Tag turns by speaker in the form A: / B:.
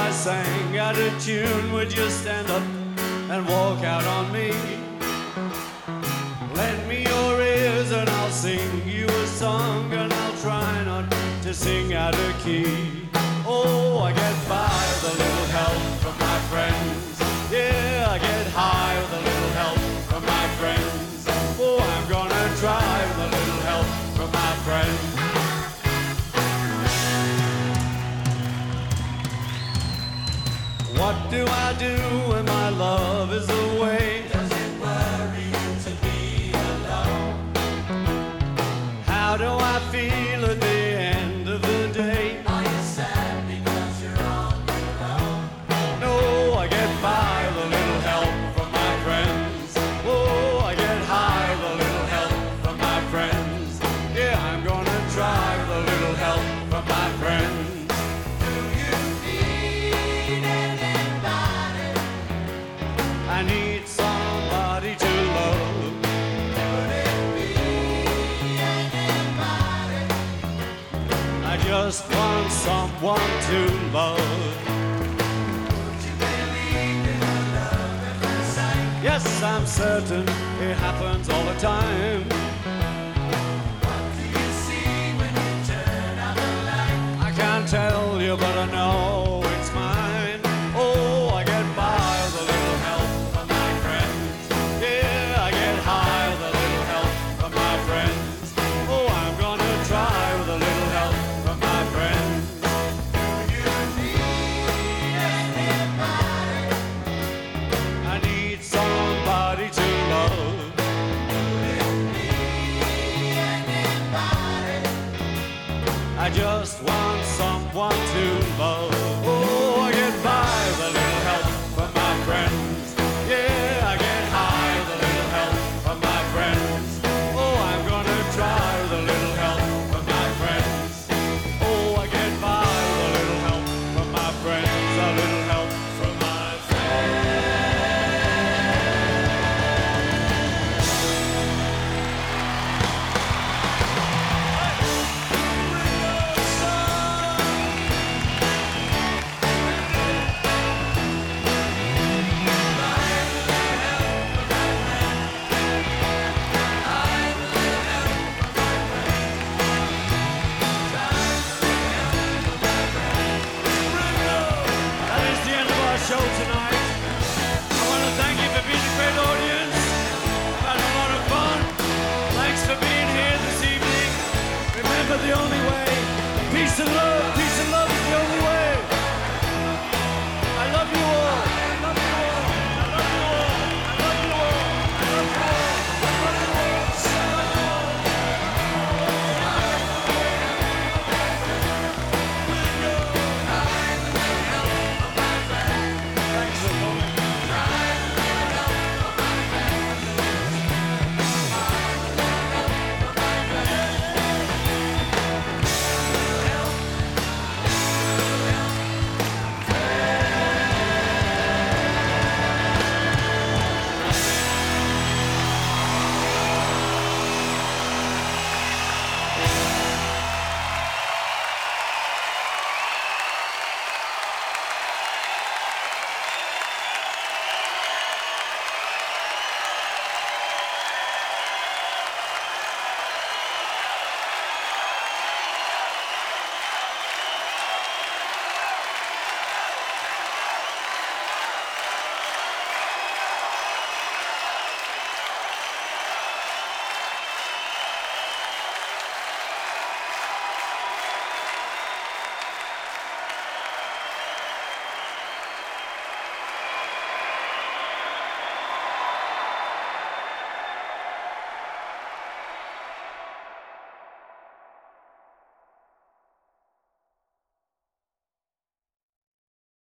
A: I sang out of tune, would you stand up and walk out on me? Lend me your ears and I'll sing you a song, and I'll try not to sing out of key. Oh, I get by with a little help from my friends. Yeah, I get high with a little help from my friends. Oh, I'm gonna try with a little help from my friends. What do I do when my love is away?
B: Does it worry you to be alone?
A: How do I feel at the end of the day?
B: Are you sad because you're on your own?
A: No, I get by with a little help from my friends. Oh, I get high with a little help from my friends. Yeah, I'm gonna try with a little help from my friends.
B: Do you need anybody?
A: I need somebody to love.
B: Could it be anybody?
A: I just want someone to love.
B: Would you believe in a love at first sight?
A: Yes, I'm certain it happens all the time.
B: What do you see when you turn out the light?
A: I can't tell you, but I know it's mine. Oh, I get by with a little help from my friends. Yeah, I get high with a little help from my friends. Oh, I'm gonna try with a little help from my friends.
B: Do you need anybody?
A: I need somebody to love.
B: Could it be anybody?
A: I just want someone to love.